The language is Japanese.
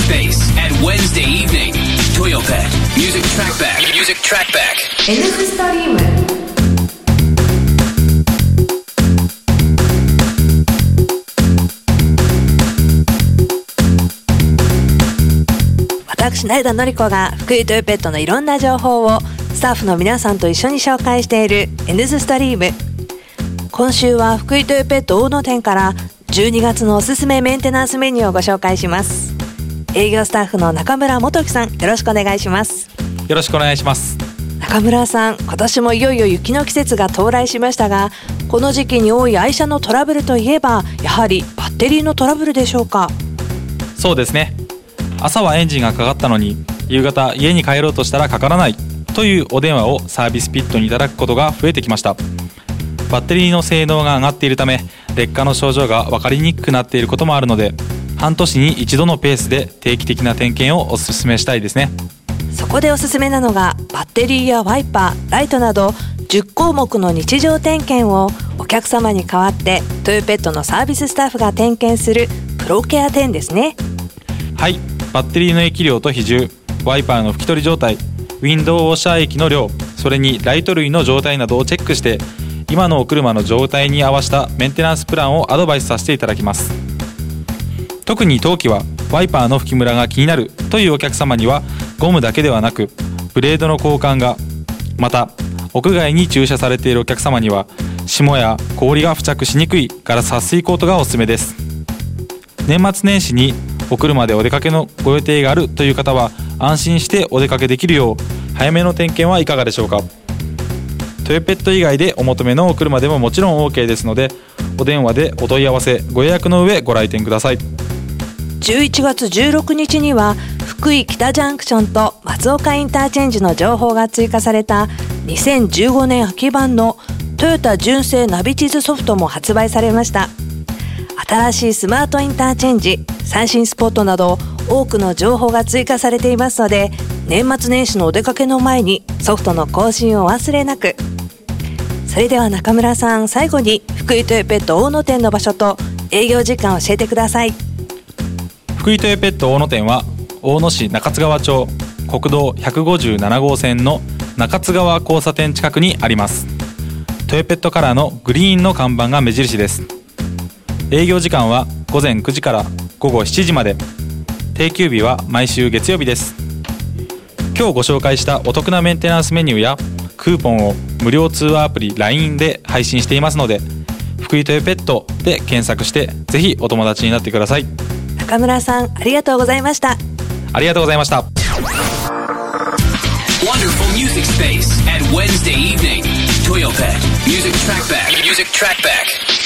Space at Wednesday evening. Toyopet Music Trackback. Music Trackback. Nストリーム。私成田のり子が福井トヨペットのいろんな情報をスタッフの皆さんと一緒に紹介している N ストリーム。今週は福井トヨペット大野店から12月のおすすめメンテナンスメニューをご紹介します。営業スタッフの中村元樹さん、よろしくお願いします。 よろしくお願いします。 中村さん、今年もいよいよ雪の季節が到来しましたが、この時期に多い愛車のトラブルといえばやはりバッテリーのトラブルでしょうか。 そうですね。朝はエンジンがかかったのに夕方家に帰ろうとしたらかからないというお電話をサービスピットにいただくことが増えてきました。バッテリーの性能が上がっているため劣化の症状が分かりにくくなっていることもあるので、半年に一度のペースで定期的な点検をお勧めしたいですね。 そこでおすすめなのがバッテリーやワイパー、ライトなど10項目の日常点検をお客様に代わってトヨペットのサービススタッフが点検するプロケア10ですね。 はい、バッテリーの液量と比重、ワイパーの拭き取り状態、ウィンドウウォッシャー液の量、それにライト類の状態などをチェックして今のお車の状態に合わせたメンテナンスプランをアドバイスさせていただきます。特に冬季はワイパーの拭きムラが気になるというお客様にはゴムだけではなくブレードの交換が、また屋外に駐車されているお客様には霜や氷が付着しにくいガラス撥水コートがおすすめです。年末年始にお車でお出かけのご予定があるという方は安心してお出かけできるよう早めの点検はいかがでしょうか。トヨペット以外でお求めのお車でももちろん OK ですので、お電話でお問い合わせご予約の上ご来店ください。 11月16日には福井北ジャンクションと松岡インターチェンジの情報が追加された2015年秋版のトヨタ純正ナビ地図ソフトも発売されました。新しいスマートインターチェンジ、最新スポットなど多くの情報が追加されていますので、年末年始のお出かけの前にソフトの更新をお忘れなく。それでは中村さん、最後に福井トヨペット大野店の場所と営業時間を教えてください。 福井トヨペット大野店は大野市中津川町国道157号線の中津川交差点近くにあります。トヨペットカラーのグリーンの看板が目印です。営業時間は午前9時から午後7時まで、定休日は毎週月曜日です。今日ご紹介したお得なメンテナンスメニューやクーポンを無料通話アプリ LINE で配信していますので、福井トヨペットで検索してぜひお友達になってください。 中村さん、ありがとうございました。 ありがとうございました。 Wonderful Music Space at Wednesday evening. Toyopet Music Trackback. Music Trackback.